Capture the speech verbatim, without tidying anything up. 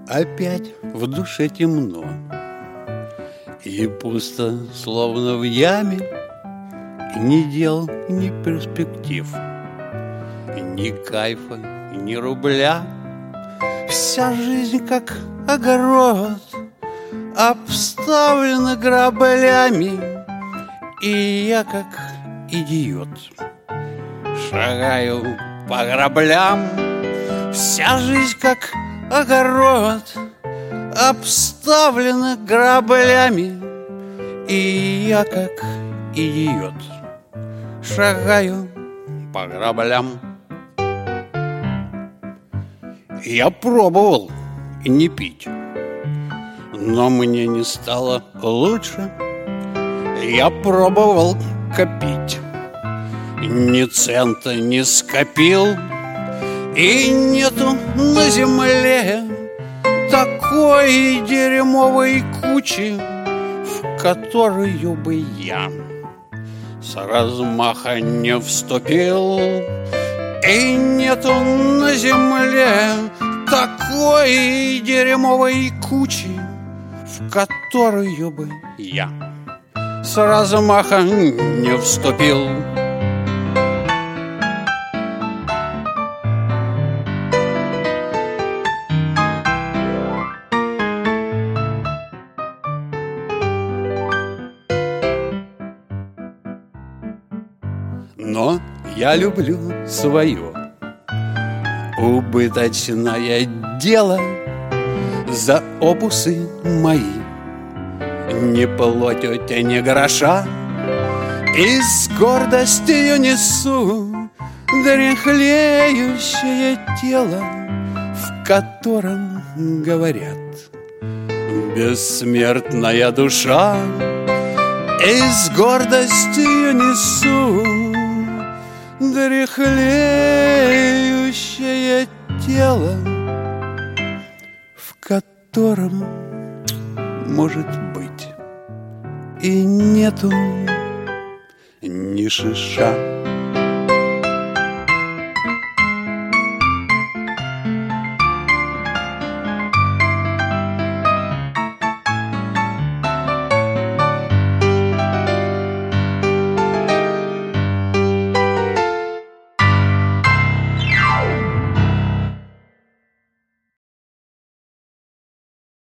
Опять в душе темно и пусто, словно в яме, ни дел, ни перспектив, ни кайфа, ни рубля. Вся жизнь как огород, обставлена граблями, и я как идиот шагаю по граблям. Вся жизнь как огород, обставлена граблями, и я как идиот шагаю по граблям. Я пробовал не пить, но мне не стало лучше. Я пробовал копить, ни цента не скопил, и нету на земле такой дерьмовой кучи, в которую бы я с размаха не вступил. И нету на земле такой дерьмовой кучи, в которую бы я с размаха не вступил. Но я люблю свое убыточное дело. За опусы мои не платите ни гроша, и с гордостью несу дряхлеющее тело, в котором говорят бессмертная душа. И с гордостью несу дряхлеющее тело, в котором, может быть, и нету ни шиша.